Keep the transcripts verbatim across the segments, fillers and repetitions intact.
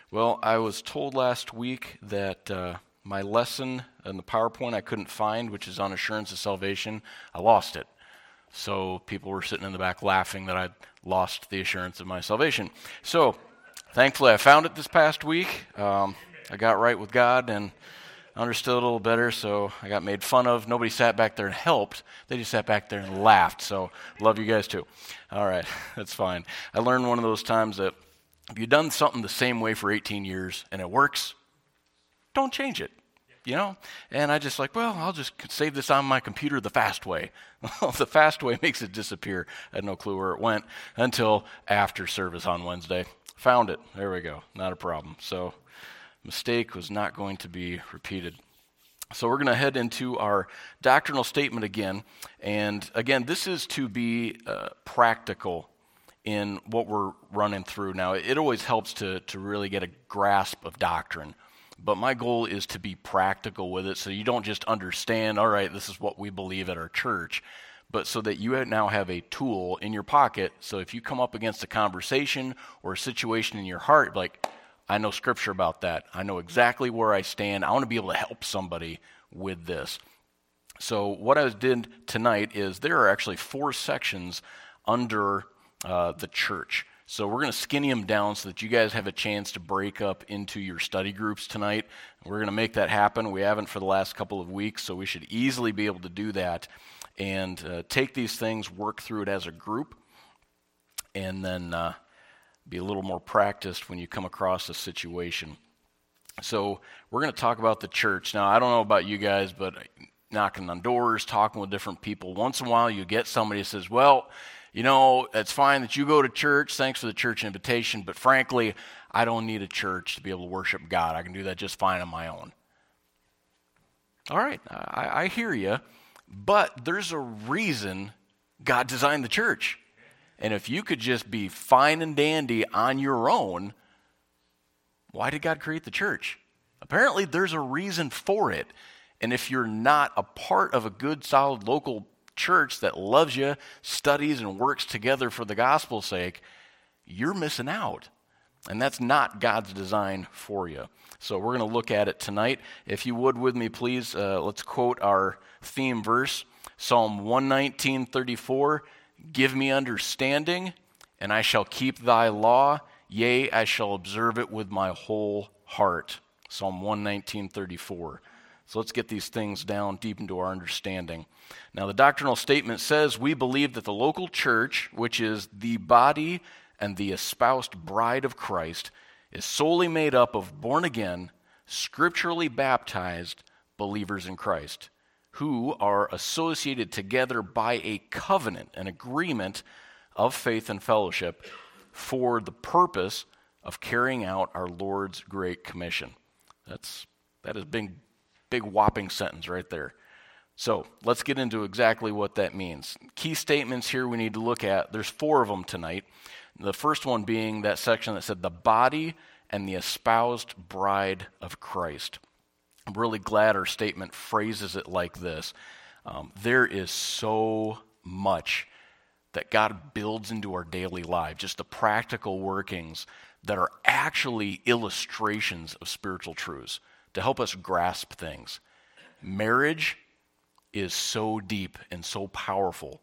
Well, I was told last week that uh, my lesson in the PowerPoint I couldn't find, which is on assurance of salvation, I lost it. So people were sitting in the back laughing that I'd lost the assurance of my salvation. So thankfully I found it this past week. Um, I got right with God and understood a little better, so I got made fun of. Nobody sat back there and helped. They just sat back there and laughed. So love you guys too. All right, that's fine. I learned one of those times that if you've done something the same way for eighteen years and it works, don't change it, you know? And I just like, well, I'll just save this on my computer the fast way. Well, the fast way makes it disappear. I had no clue where it went until after service on Wednesday. Found it. There we go. Not a problem. So mistake was not going to be repeated. So we're going to head into our doctrinal statement again. And again, this is to be uh, practical in what we're running through. Now, it always helps to, to really get a grasp of doctrine, but my goal is to be practical with it so you don't just understand, all right, this is what we believe at our church, but so that you now have a tool in your pocket, so if you come up against a conversation or a situation in your heart, like, I know scripture about that. I know exactly where I stand. I want to be able to help somebody with this. So what I did tonight is there are actually four sections under Uh, the church. So we're going to skinny them down so that you guys have a chance to break up into your study groups tonight. We're going to make that happen. We haven't for the last couple of weeks, so we should easily be able to do that and uh, take these things, work through it as a group, and then uh, be a little more practiced when you come across a situation. So we're going to talk about the church. Now, I don't know about you guys, but knocking on doors, talking with different people, once in a while you get somebody who says, well, you know, it's fine that you go to church. Thanks for the church invitation. But frankly, I don't need a church to be able to worship God. I can do that just fine on my own. All right, I, I hear you. But there's a reason God designed the church. And if you could just be fine and dandy on your own, why did God create the church? Apparently, there's a reason for it. And if you're not a part of a good, solid local church that loves you, studies, and works together for the gospel's sake, you're missing out. And that's not God's design for you. So we're going to look at it tonight. If you would with me, please, uh, let's quote our theme verse, Psalm one nineteen, thirty-four, give me understanding, and I shall keep thy law, yea, I shall observe it with my whole heart. Psalm one nineteen, thirty-four. So let's get these things down deep into our understanding. Now, the doctrinal statement says we believe that the local church, which is the body and the espoused bride of Christ, is solely made up of born-again, scripturally baptized believers in Christ, who are associated together by a covenant, an agreement of faith and fellowship for the purpose of carrying out our Lord's Great Commission. That's that is big. Big whopping sentence right there. So let's get into exactly what that means. Key statements here we need to look at. There's four of them tonight. The first one being that section that said the body and the espoused bride of Christ. I'm really glad our statement phrases it like this. Um, there is so much that God builds into our daily life, just the practical workings that are actually illustrations of spiritual truths to help us grasp things. Marriage is so deep and so powerful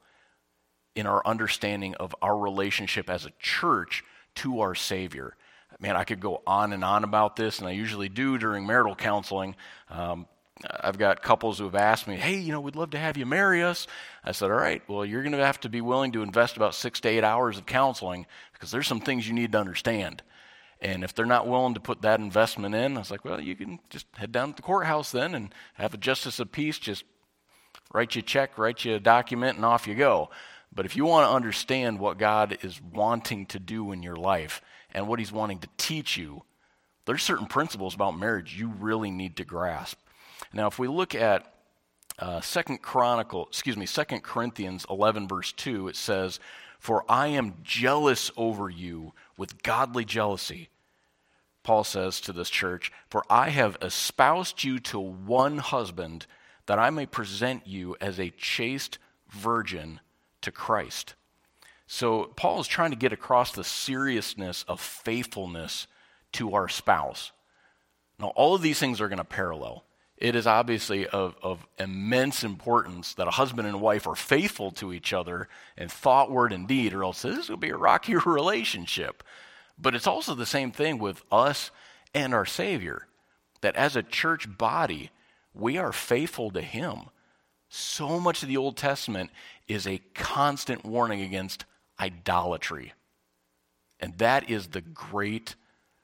in our understanding of our relationship as a church to our Savior. Man, I could go on and on about this, and I usually do during marital counseling. Um, I've got couples who have asked me, hey, you know, we'd love to have you marry us. I said, all right, well, you're going to have to be willing to invest about six to eight hours of counseling because there's some things you need to understand. And if they're not willing to put that investment in, I was like, well, you can just head down to the courthouse then and have a justice of peace just write you a check, write you a document, and off you go. But if you want to understand what God is wanting to do in your life and what he's wanting to teach you, there's certain principles about marriage you really need to grasp. Now, if we look at uh, Second Chronicle, excuse me, Second Corinthians eleven, verse two, it says, for I am jealous over you with godly jealousy. Paul says to this church, for I have espoused you to one husband, that I may present you as a chaste virgin to Christ. So Paul is trying to get across the seriousness of faithfulness to our spouse. Now, all of these things are going to parallel. It is obviously of, of immense importance that a husband and wife are faithful to each other in thought, word, and deed, or else this will be a rocky relationship. But it's also the same thing with us and our Savior, that as a church body, we are faithful to Him. So much of the Old Testament is a constant warning against idolatry. And that is the great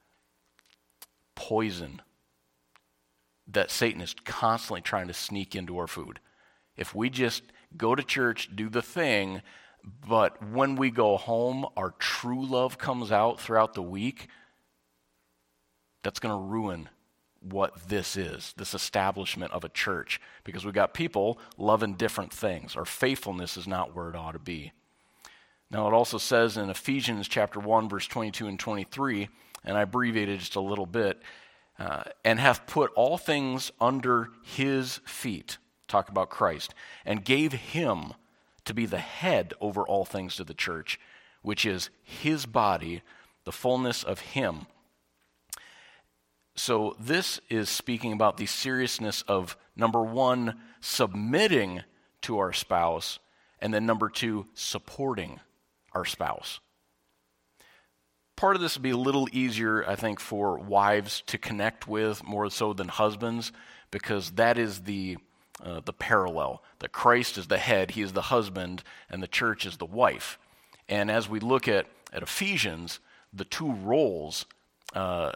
poison that Satan is constantly trying to sneak into our food. If we just go to church, do the thing, but when we go home, our true love comes out throughout the week, that's going to ruin what this is, this establishment of a church, because we've got people loving different things. Our faithfulness is not where it ought to be. Now, it also says in Ephesians chapter one, verse twenty-two and twenty-three, and I abbreviated just a little bit, uh, and hath put all things under his feet, talk about Christ, and gave him to be the head over all things to the church, which is his body, the fullness of him. So this is speaking about the seriousness of, number one, submitting to our spouse, and then number two, supporting our spouse. Part of this will be a little easier, I think, for wives to connect with more so than husbands, because that is the uh, the parallel, that Christ is the head, he is the husband, and the church is the wife. And as we look at, at Ephesians, the two roles uh,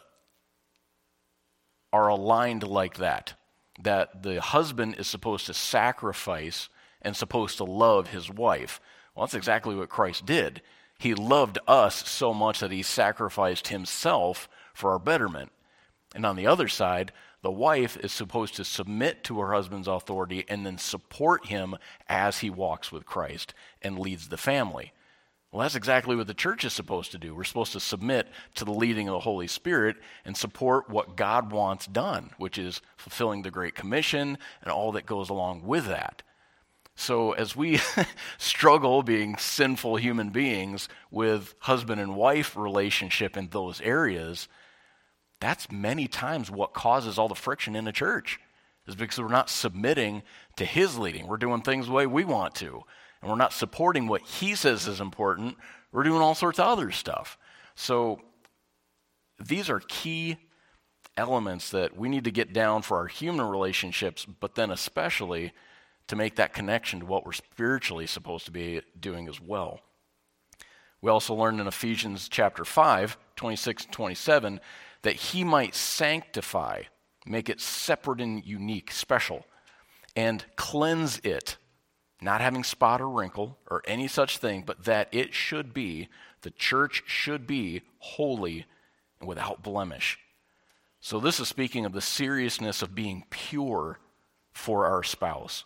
are aligned like that, that the husband is supposed to sacrifice and supposed to love his wife. Well, that's exactly what Christ did. He loved us so much that he sacrificed himself for our betterment. And on the other side, the wife is supposed to submit to her husband's authority and then support him as he walks with Christ and leads the family. Well, that's exactly what the church is supposed to do. We're supposed to submit to the leading of the Holy Spirit and support what God wants done, which is fulfilling the Great Commission and all that goes along with that. So as we struggle being sinful human beings with husband and wife relationship in those areas, that's many times what causes all the friction in a church, is because we're not submitting to his leading. We're doing things the way we want to, and we're not supporting what he says is important. We're doing all sorts of other stuff. So these are key elements that we need to get down for our human relationships, but then especially to make that connection to what we're spiritually supposed to be doing as well. We also learned in Ephesians chapter five, twenty-six and twenty-seven, that he might sanctify, make it separate and unique, special, and cleanse it, not having spot or wrinkle or any such thing, but that it should be, the church should be holy and without blemish. So this is speaking of the seriousness of being pure for our spouse.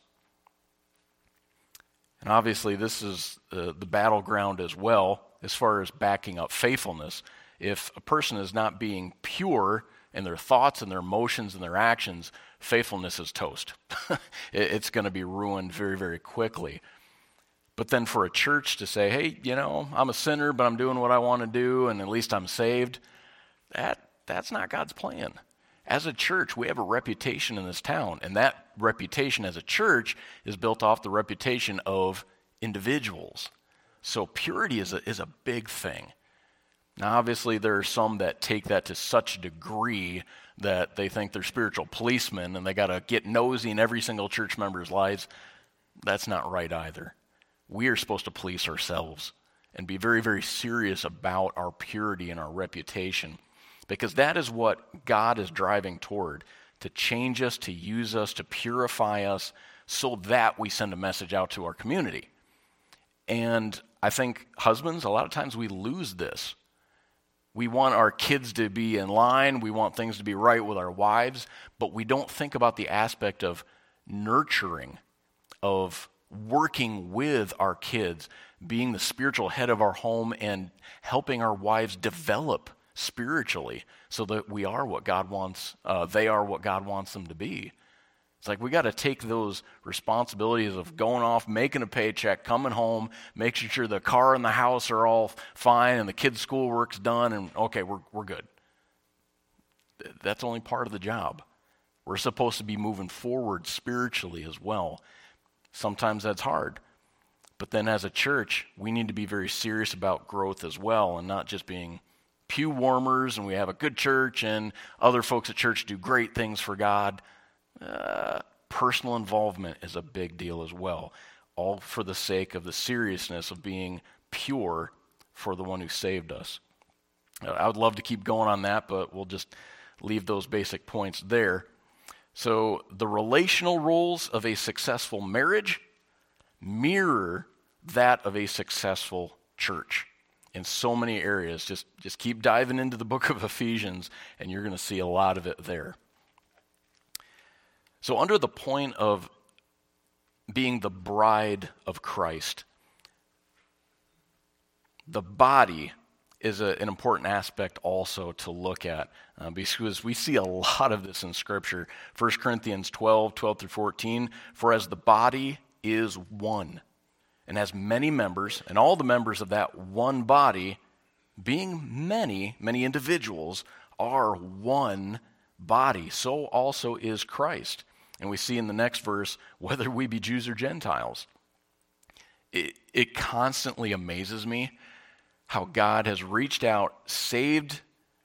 And obviously this is uh, the battleground as well, as far as backing up faithfulness. If a person is not being pure in their thoughts and their emotions and their actions, faithfulness is toast. It's going to be ruined very, very quickly. But then for a church to say, hey, you know, I'm a sinner, but I'm doing what I want to do, and at least I'm saved, that that's not God's plan. As a church, we have a reputation in this town, and that reputation as a church is built off the reputation of individuals. So purity is a, is a big thing. Now, obviously, there are some that take that to such a degree that they think they're spiritual policemen and they got to get nosy in every single church member's lives. That's not right either. We are supposed to police ourselves and be very, very serious about our purity and our reputation, because that is what God is driving toward, to change us, to use us, to purify us, so that we send a message out to our community. And I think husbands, a lot of times we lose this. We want our kids to be in line, we want things to be right with our wives, but we don't think about the aspect of nurturing, of working with our kids, being the spiritual head of our home and helping our wives develop spiritually so that we are what God wants, uh, they are what God wants them to be. It's like we got to take those responsibilities of going off, making a paycheck, coming home, making sure the car and the house are all fine and the kids' schoolwork's done, and okay, we're we're good. that's only part of the job. We're supposed to be moving forward spiritually as well. Sometimes that's hard. But then as a church, we need to be very serious about growth as well, and not just being pew warmers and we have a good church and other folks at church do great things for God. Uh, personal involvement is a big deal as well, all for the sake of the seriousness of being pure for the one who saved us. Uh, I would love to keep going on that, but we'll just leave those basic points there. So the relational roles of a successful marriage mirror that of a successful church in so many areas. Just, just keep diving into the book of Ephesians, and you're going to see a lot of it there. So under the point of being the bride of Christ, the body is a, an important aspect also to look at, uh, because we see a lot of this in Scripture. First Corinthians twelve, twelve through fourteen, for as the body is one, and has many members, and all the members of that one body, being many, many individuals, are one body, so also is Christ. And we see in the next verse, whether we be Jews or Gentiles. It, it constantly amazes me how God has reached out, saved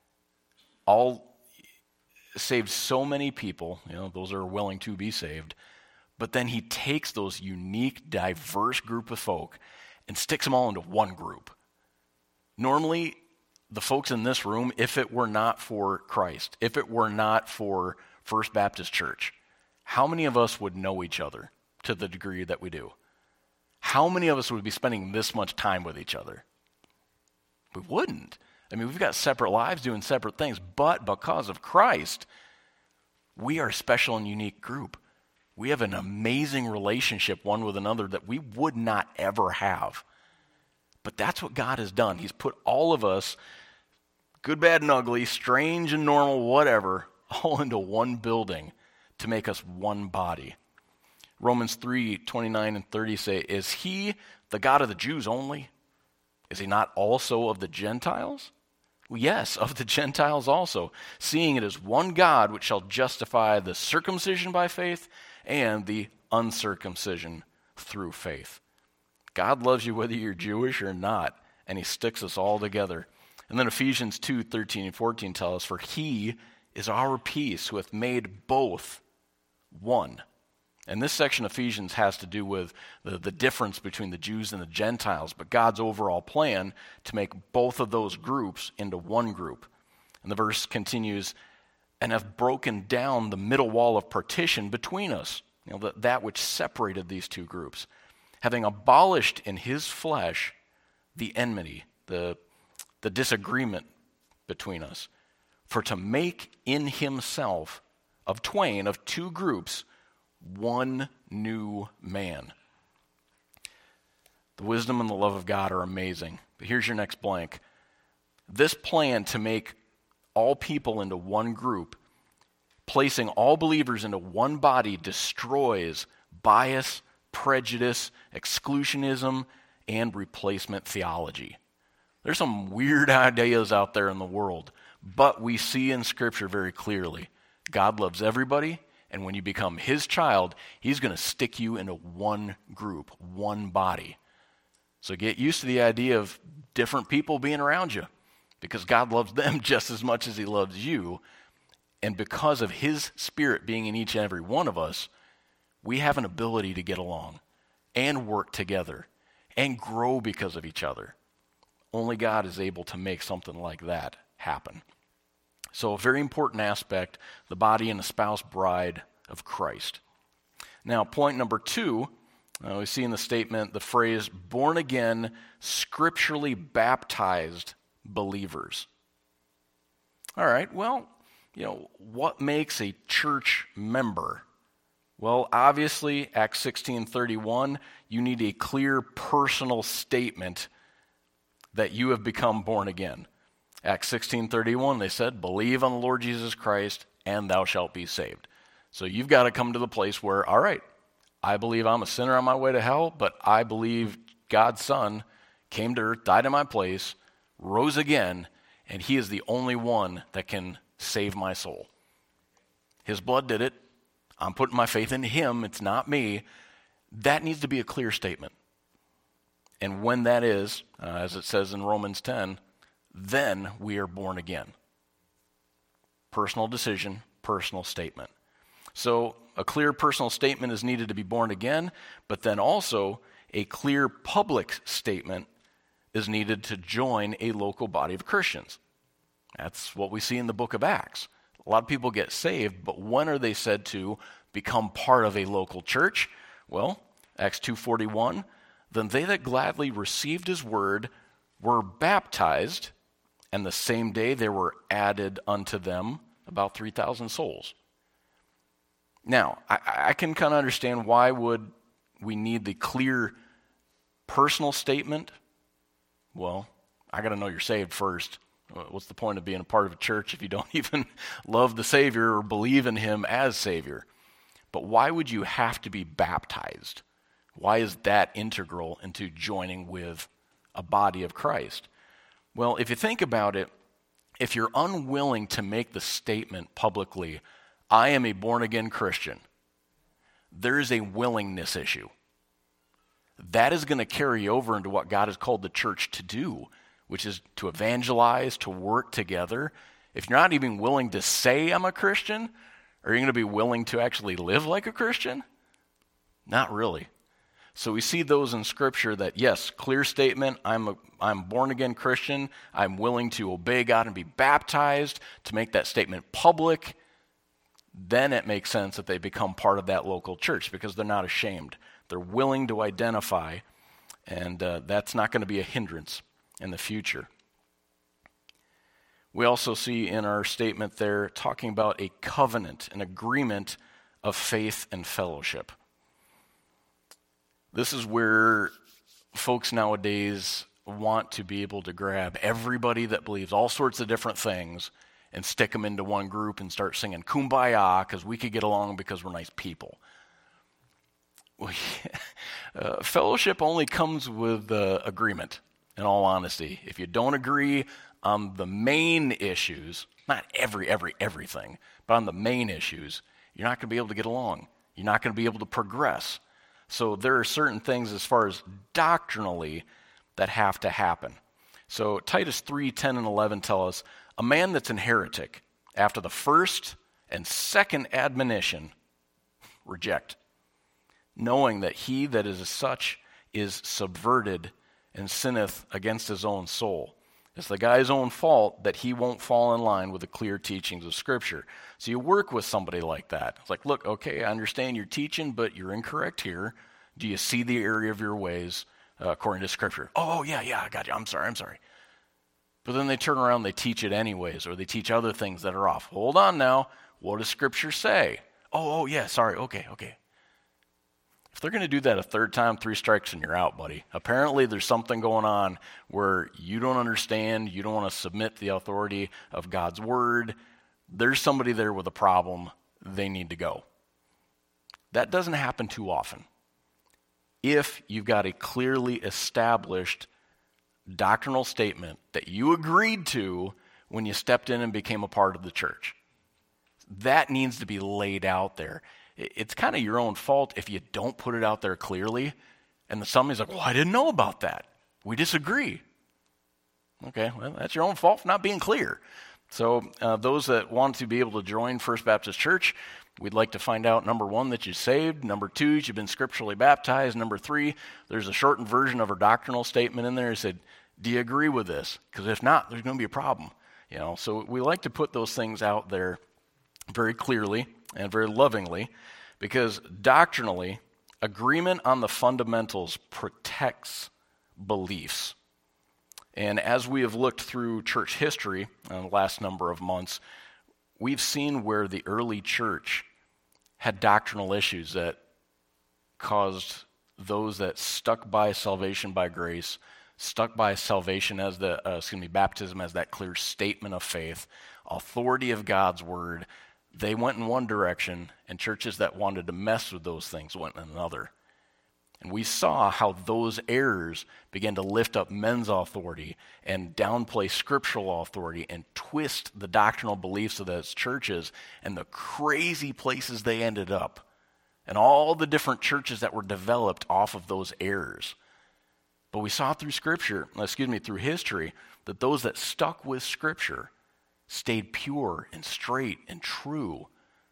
all, saved so many people, you know, those are willing to be saved, but then he takes those unique, diverse group of folk and sticks them all into one group. Normally, the folks in this room, if it were not for Christ, if it were not for First Baptist Church, how many of us would know each other to the degree that we do? How many of us would be spending this much time with each other? We wouldn't. I mean, we've got separate lives doing separate things, but because of Christ, we are a special and unique group. We have an amazing relationship one with another that we would not ever have. But that's what God has done. He's put all of us, good, bad, and ugly, strange and normal, whatever, all into one building to make us one body. Romans three, twenty-nine and thirty say, is he the God of the Jews only? Is he not also of the Gentiles? Well, yes, of the Gentiles also, seeing it is one God which shall justify the circumcision by faith and the uncircumcision through faith. God loves you whether you're Jewish or not, and he sticks us all together. And then Ephesians two, thirteen and fourteen tell us, for he is our peace, who hath made both one. And this section of Ephesians has to do with the, the difference between the Jews and the Gentiles, but God's overall plan to make both of those groups into one group. And the verse continues, and have broken down the middle wall of partition between us, you know, that, that which separated these two groups, having abolished in his flesh the enmity, the, the disagreement between us, for to make in himself of twain, of two groups, one new man. The wisdom and the love of God are amazing. But here's your next blank. This plan to make all people into one group, placing all believers into one body, destroys bias, prejudice, exclusionism, and replacement theology. There's some weird ideas out there in the world, but we see in Scripture very clearly, God loves everybody, and when you become his child, he's going to stick you into one group, one body. So get used to the idea of different people being around you, because God loves them just as much as he loves you. And because of his Spirit being in each and every one of us, we have an ability to get along and work together and grow because of each other. Only God is able to make something like that happen. So a very important aspect, the body and the spouse bride of Christ. Now, point number two, uh, we see in the statement the phrase born again, scripturally baptized believers. All right, well, you know, what makes a church member? Well, obviously, Acts sixteen thirty-one, you need a clear personal statement that you have become born again. Acts sixteen thirty-one, they said, believe on the Lord Jesus Christ, and thou shalt be saved. So you've got to come to the place where, all right, I believe I'm a sinner on my way to hell, but I believe God's Son came to earth, died in my place, rose again, and he is the only one that can save my soul. His blood did it. I'm putting my faith in him. It's not me. That needs to be a clear statement. And when that is, uh, as it says in Romans ten, then we are born again. Personal decision, personal statement. So a clear personal statement is needed to be born again, but then also a clear public statement is needed to join a local body of Christians. That's what we see in the book of Acts. A lot of people get saved, but when are they said to become part of a local church? Well, Acts two forty-one, then they that gladly received his word were baptized, and the same day there were added unto them about three thousand souls. Now, I, I can kind of understand why would we need the clear personal statement. Well, I got to know you're saved first. What's the point of being a part of a church if you don't even love the Savior or believe in him as Savior? But why would you have to be baptized? Why is that integral into joining with a body of Christ? Well, if you think about it, if you're unwilling to make the statement publicly, I am a born-again Christian, there is a willingness issue. That is going to carry over into what God has called the church to do, which is to evangelize, to work together. If you're not even willing to say I'm a Christian, are you going to be willing to actually live like a Christian? Not really. So we see those in Scripture that, yes, clear statement, I'm a I'm born-again Christian, I'm willing to obey God and be baptized, to make that statement public. Then it makes sense that they become part of that local church because they're not ashamed. They're willing to identify, and uh, that's not going to be a hindrance in the future. We also see in our statement there talking about a covenant, an agreement of faith and fellowship. This is where folks nowadays want to be able to grab everybody that believes all sorts of different things and stick them into one group and start singing Kumbaya because we could get along because we're nice people. Well, uh, fellowship only comes with uh, agreement, in all honesty. If you don't agree on the main issues, not every, every, everything, but on the main issues, you're not going to be able to get along. You're not going to be able to progress. So there are certain things as far as doctrinally that have to happen. So Titus three, ten, and eleven tell us, a man that's an heretic, after the first and second admonition, reject, knowing that he that is such is subverted and sinneth against his own soul. It's the guy's own fault that he won't fall in line with the clear teachings of Scripture. So you work with somebody like that. It's like, look, okay, I understand you're teaching, but you're incorrect here. Do you see the area of your ways uh, according to Scripture? Oh, yeah, yeah, I got you. I'm sorry, I'm sorry. But then they turn around, they teach it anyways, or they teach other things that are off. Hold on now. What does Scripture say? Oh, oh, yeah, sorry, okay, okay. If they're going to do that a third time, three strikes and you're out, buddy. Apparently there's something going on where you don't understand, you don't want to submit to the authority of God's word. There's somebody there with a problem. They need to go. That doesn't happen too often. If you've got a clearly established doctrinal statement that you agreed to when you stepped in and became a part of the church, that needs to be laid out there. It's kind of your own fault if you don't put it out there clearly, and the somebody's like, well, I didn't know about that. We disagree. Okay, well, that's your own fault for not being clear. So uh, those that want to be able to join First Baptist Church, we'd like to find out, number one, that you're saved. Number two, you've been scripturally baptized. Number three, there's a shortened version of our doctrinal statement in there. It said, do you agree with this? Because if not, there's going to be a problem. You know, so we like to put those things out there very clearly and very lovingly, because doctrinally, agreement on the fundamentals protects beliefs. And as we have looked through church history in the last number of months, we've seen where the early church had doctrinal issues that caused those that stuck by salvation by grace, stuck by salvation as the, uh, excuse me, baptism as that clear statement of faith, authority of God's word. They went in one direction, and churches that wanted to mess with those things went in another. And we saw how those errors began to lift up men's authority and downplay scriptural authority and twist the doctrinal beliefs of those churches and the crazy places they ended up and all the different churches that were developed off of those errors. But we saw through Scripture, excuse me, through history, that those that stuck with Scripture stayed pure and straight and true.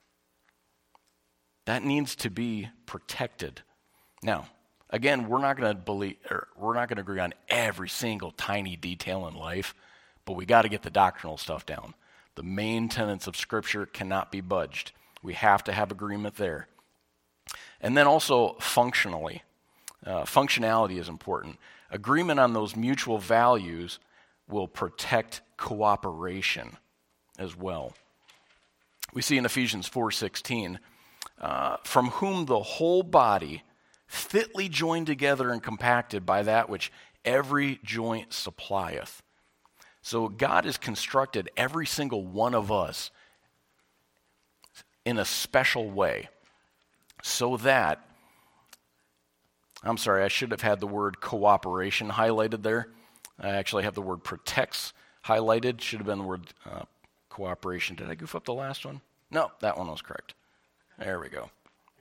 That needs to be protected. Now, again, we're not going to believe, or we're not going to agree on every single tiny detail in life, but we got to get the doctrinal stuff down. The main tenets of Scripture cannot be budged. We have to have agreement there. And then also functionally, uh, functionality is important. Agreement on those mutual values will protect cooperation as well. We see in Ephesians four sixteen, uh, from whom the whole body, fitly joined together and compacted by that which every joint supplieth. So God has constructed every single one of us in a special way so that, I'm sorry, I should have had the word cooperation highlighted there. I actually have the word protects highlighted. Should have been the word uh, cooperation. Did I goof up the last one? No, that one was correct. There we go.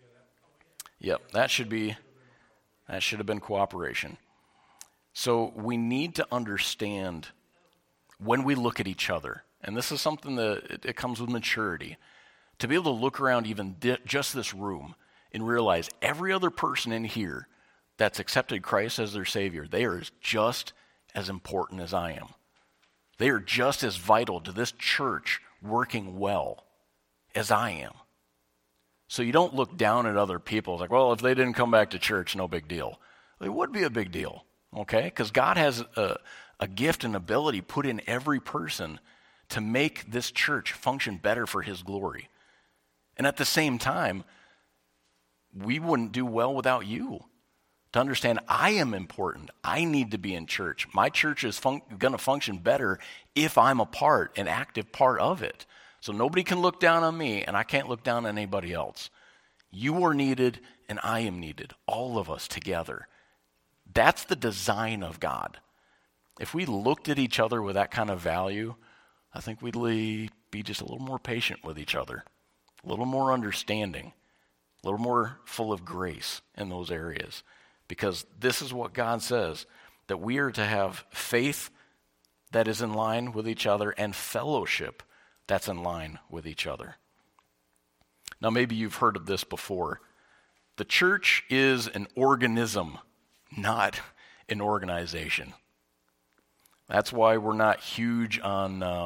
Yep, that should be, that should have been cooperation. So we need to understand when we look at each other, and this is something that it, it comes with maturity, to be able to look around even di- just this room and realize every other person in here that's accepted Christ as their Savior, they are just as important as I am. They are just as vital to this church working well as I am. So you don't look down at other people. It's like, well, if they didn't come back to church, no big deal. It would be a big deal, okay? Because God has a, a gift and ability put in every person to make this church function better for His glory. And at the same time, we wouldn't do well without you. To understand I am important. I need to be in church. My church is fun- going to function better if I'm a part, an active part of it. So nobody can look down on me, and I can't look down on anybody else. You are needed, and I am needed. All of us together. That's the design of God. If we looked at each other with that kind of value, I think we'd be just a little more patient with each other, a little more understanding, a little more full of grace in those areas. Because this is what God says, that we are to have faith that is in line with each other and fellowship that's in line with each other. Now, maybe you've heard of this before. The church is an organism, not an organization. That's why we're not huge on, uh,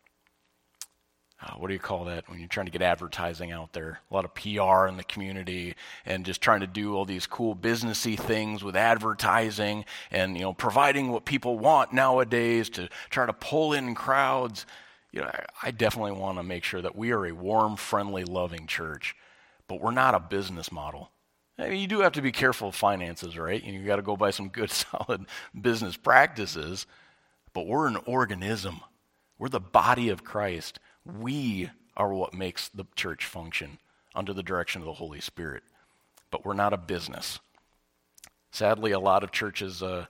uh, what do you call that, when you're trying to get advertising out there? A lot of P R in the community and just trying to do all these cool businessy things with advertising and, you know, providing what people want nowadays to try to pull in crowds. You know, I definitely want to make sure that we are a warm, friendly, loving church, but we're not a business model. I mean, you do have to be careful of finances, right? And you got to go by some good, solid business practices, but we're an organism. We're the body of Christ. We are what makes the church function under the direction of the Holy Spirit, but we're not a business. Sadly, a lot of churches, uh,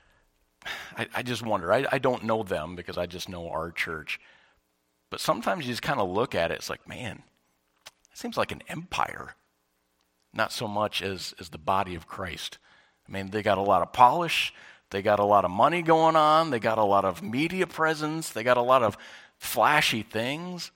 I, I just wonder, I, I don't know them because I just know our church. But sometimes you just kind of look at it, it's like, man, it seems like an empire. Not so much as, as the body of Christ. I mean, they got a lot of polish, they got a lot of money going on, they got a lot of media presence, they got a lot of flashy things.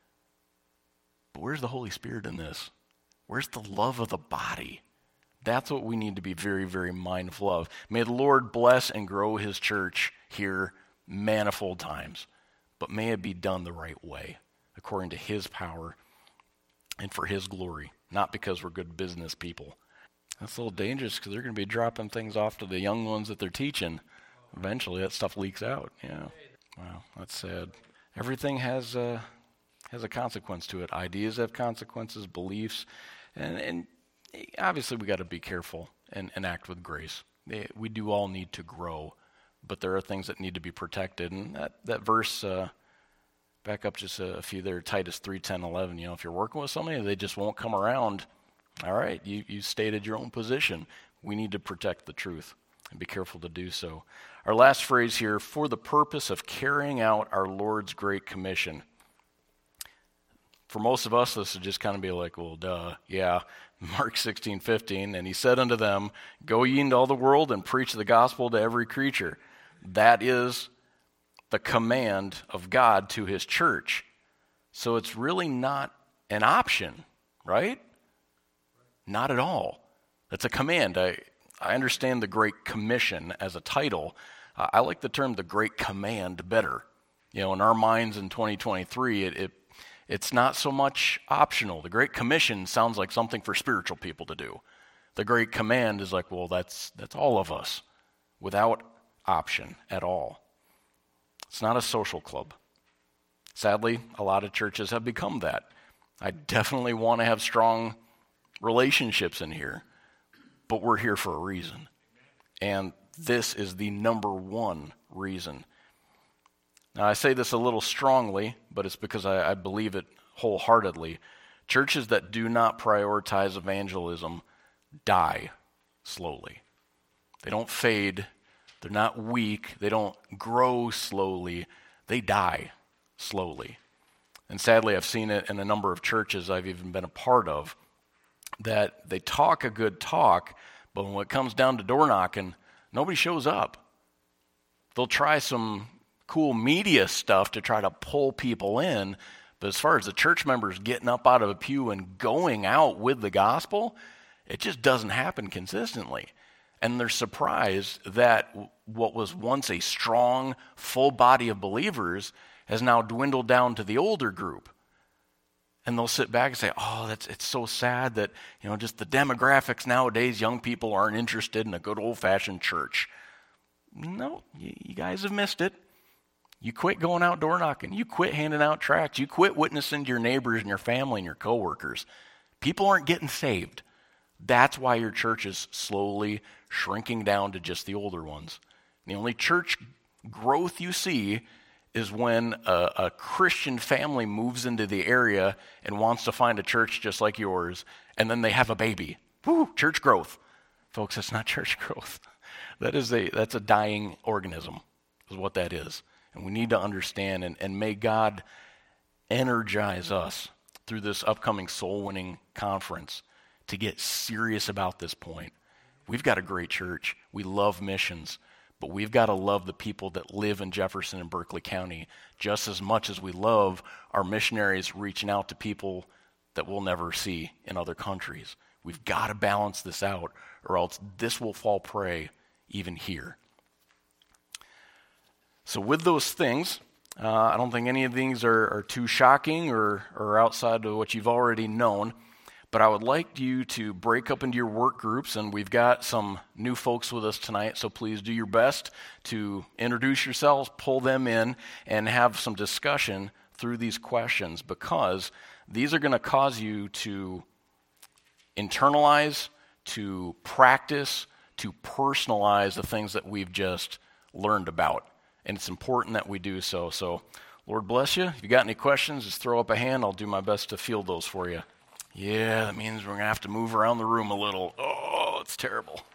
But where's the Holy Spirit in this? Where's the love of the body? That's what we need to be very, very mindful of. May the Lord bless and grow His church here manifold times. But may it be done the right way, according to His power and for His glory, not because we're good business people. That's a little dangerous because they're going to be dropping things off to the young ones that they're teaching. Eventually that stuff leaks out. Yeah. Wow, that's sad. Everything has a, has a consequence to it. Ideas have consequences, beliefs, and, and obviously we got to be careful and, and act with grace. We do all need to grow. But there are things that need to be protected. And that, that verse, uh, back up just a, a few there, Titus three, ten, eleven, you know, if you're working with somebody, they just won't come around. All right, you, you stated your own position. we need to protect the truth and be careful to do so. Our last phrase here, for the purpose of carrying out our Lord's great commission. For most of us, this would just kind of be like, well, duh, yeah, Mark sixteen fifteen, and he said unto them, go ye into all the world and preach the gospel to every creature. That is the command of God to his church. So it's really not an option, right? Not at all. It's a command. I, I understand the Great Commission as a title. Uh, I like the term the Great Command better. You know, in our minds in twenty twenty-three, it, it it's not so much optional. The Great Commission sounds like something for spiritual people to do. The Great Command is like, well, that's that's all of us, without option at all. It's not a social club. Sadly, a lot of churches have become that. I definitely want to have strong relationships in here, but we're here for a reason. And this is the number one reason. Now, I say this a little strongly, but it's because I, I believe it wholeheartedly. Churches that do not prioritize evangelism die slowly. They don't fade. They're not weak. They don't grow slowly. They die slowly. And sadly, I've seen it in a number of churches I've even been a part of, that they talk a good talk, but when it comes down to door knocking, nobody shows up. They'll try some cool media stuff to try to pull people in, but as far as the church members getting up out of a pew and going out with the gospel, it just doesn't happen consistently. And they're surprised that what was once a strong, full body of believers has now dwindled down to the older group. And they'll sit back and say, oh, that's it's so sad that, you know, just the demographics nowadays, young people aren't interested in a good old-fashioned church. No, you, you guys have missed it. You quit going out door knocking. You quit handing out tracts. You quit witnessing to your neighbors and your family and your coworkers. People aren't getting saved. That's why your church is slowly shrinking down to just the older ones. The only church growth you see is when a, a Christian family moves into the area and wants to find a church just like yours, and then they have a baby. Woo, church growth. Folks, that's not church growth. That is a that's a dying organism, is what that is. And we need to understand, and, and may God energize us through this upcoming soul-winning conference to get serious about this point. We've got a great church. We love missions. But we've got to love the people that live in Jefferson and Berkeley County just as much as we love our missionaries reaching out to people that we'll never see in other countries. We've got to balance this out, or else this will fall prey even here. So with those things, uh, I don't think any of these are, are too shocking or, or outside of what you've already known. But I would like you to break up into your work groups, and we've got some new folks with us tonight, so please do your best to introduce yourselves, pull them in, and have some discussion through these questions, because these are going to cause you to internalize, to practice, to personalize the things that we've just learned about. And it's important that we do so. So, Lord bless you. If you got any questions, just throw up a hand. I'll do my best to field those for you. Yeah, that means we're going to have to move around the room a little. Oh, it's terrible.